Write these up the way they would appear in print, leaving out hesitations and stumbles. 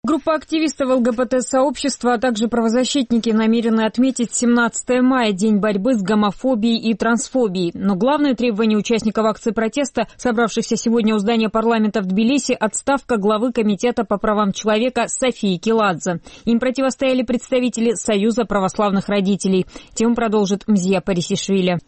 Группа активистов ЛГБТ-сообщества, а также правозащитники намерены отметить 17 мая, День борьбы с гомофобией и трансфобией. Но главное требование участников акции протеста, собравшихся сегодня у здания парламента в Тбилиси, отставка главы Комитета по правам человека Софии Киладзе. Им противостояли представители Союза православных родителей. Тему продолжит Мзия Парисишвили.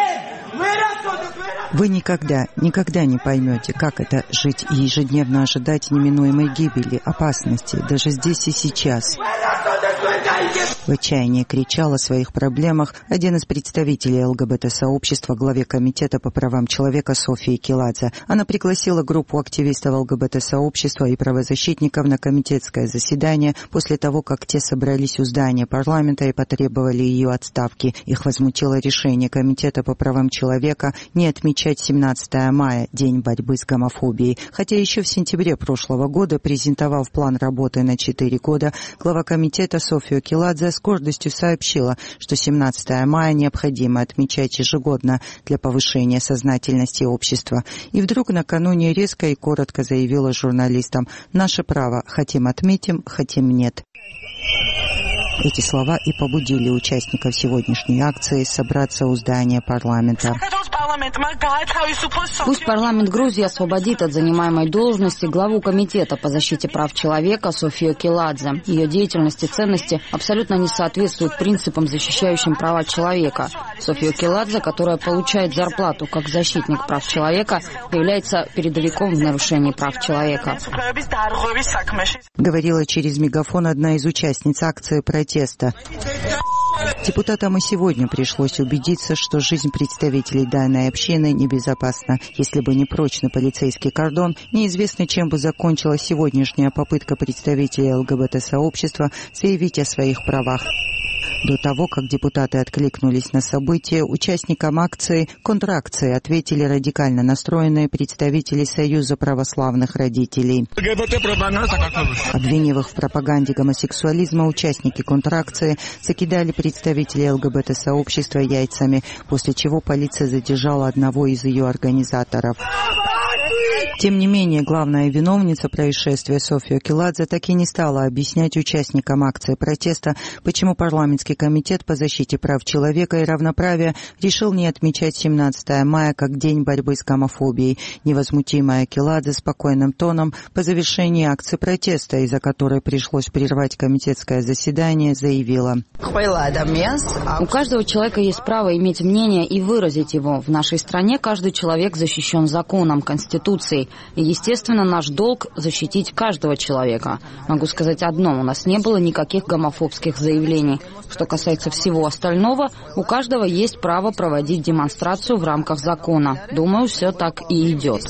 Вы никогда не поймете, как это жить и ежедневно ожидать неминуемой гибели, опасности, даже здесь и сейчас. В отчаянии кричал о своих проблемах один из представителей ЛГБТ-сообщества, главе Комитета по правам человека Софии Киладзе. Она пригласила группу активистов ЛГБТ-сообщества и правозащитников на комитетское заседание после того, как те собрались у здания парламента и потребовали ее отставки. Их возмутило решение Комитета по правам человека не отмечать 17 мая, День борьбы с гомофобией. Хотя еще в сентябре прошлого года, презентовав план работы на 4 года, глава комитета София Киладзе с гордостью сообщила, что 17 мая необходимо отмечать ежегодно для повышения сознательности общества. И вдруг накануне резко и коротко заявила журналистам: «Наше право, хотим отметим, хотим нет». Эти слова и побудили участников сегодняшней акции собраться у здания парламента. Пусть парламент Грузии освободит от занимаемой должности главу Комитета по защите прав человека Софию Киладзе. Ее деятельность и ценности абсолютно не соответствуют принципам, защищающим права человека. София Киладзе, которая получает зарплату как защитник прав человека, является передовиком в нарушении прав человека. Говорила через мегафон одна из участниц акции протеста. Депутатам и сегодня пришлось убедиться, что жизнь представителей данной общины небезопасна. Если бы не прочный полицейский кордон, неизвестно, чем бы закончилась сегодняшняя попытка представителей ЛГБТ-сообщества заявить о своих правах. До того, как депутаты откликнулись на событие, участникам акции, контракции ответили радикально настроенные представители Союза православных родителей. Обвинив их в пропаганде гомосексуализма, участники контракции закидали представителей ЛГБТ-сообщества яйцами, после чего полиция задержала одного из ее организаторов. Тем не менее, главная виновница происшествия София Киладзе так и не стала объяснять участникам акции протеста, почему парламентский комитет по защите прав человека и равноправия решил не отмечать 17 мая как День борьбы с гомофобией. Невозмутимая Киладзе спокойным тоном по завершении акции протеста, из-за которой пришлось прервать комитетское заседание, заявила: «У каждого человека есть право иметь мнение и выразить его. В нашей стране каждый человек защищен законом, Конституцией. И, естественно, наш долг – защитить каждого человека. Могу сказать одно – у нас не было никаких гомофобских заявлений. Что касается всего остального, у каждого есть право проводить демонстрацию в рамках закона. Думаю, все так и идет».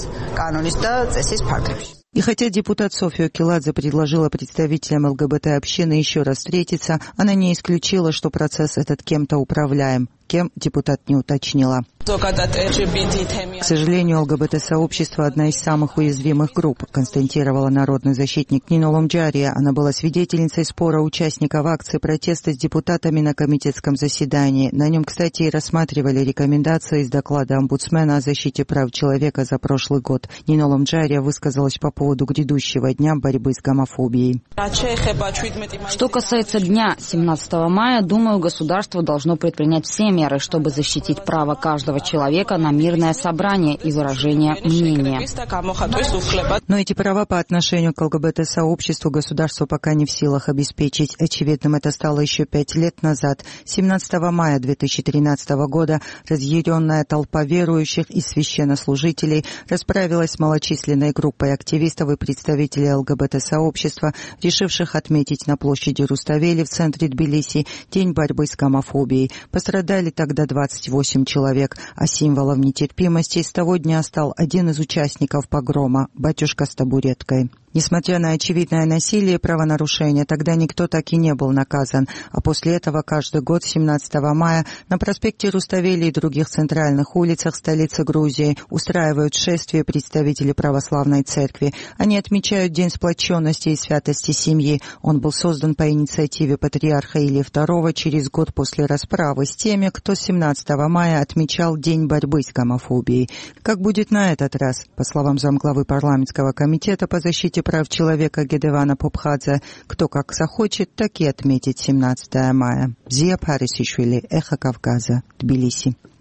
И хотя депутат София Киладзе предложила представителям ЛГБТ-общины еще раз встретиться, она не исключила, что процесс этот кем-то управляем. Кем, депутат не уточнила. К сожалению, ЛГБТ-сообщество – одна из самых уязвимых групп, констатировала народный защитник Нино Ломджария. Она была свидетельницей спора участников акции протеста с депутатами на комитетском заседании. На нем, кстати, и рассматривали рекомендации из доклада омбудсмена о защите прав человека за прошлый год. Нино Ломджария высказалась по поводу грядущего дня борьбы с гомофобией. Что касается дня 17 мая, думаю, государство должно предпринять все меры, чтобы защитить право каждого человека на мирное собрание и выражение мнения. Но эти права по отношению к ЛГБТ-сообществу государство пока не в силах обеспечить. Очевидным это стало еще 5 лет назад. 17 мая 2013 года разъяренная толпа верующих и священнослужителей расправилась с малочисленной группой активистов и представителей ЛГБТ-сообщества, решивших отметить на площади Руставели в центре Тбилиси День борьбы с гомофобией. Пострадали тогда 28 человек, а символом нетерпимости с того дня стал один из участников погрома – батюшка с табуреткой. Несмотря на очевидное насилие и правонарушения, тогда никто так и не был наказан, а после этого каждый год 17 мая на проспекте Руставели и других центральных улицах столицы Грузии устраивают шествие представители православной церкви. Они отмечают День сплоченности и святости семьи. Он был создан по инициативе патриарха Илии II через год после расправы с теми, кто 17 мая отмечал День борьбы с гомофобией. Как будет на этот раз? По словам замглавы парламентского комитета по защите прав человека Гедевана Попхадзе, кто как захочет, так и отметить 17 мая. Зия Парисишвили, Эхо Кавказа, Тбилиси.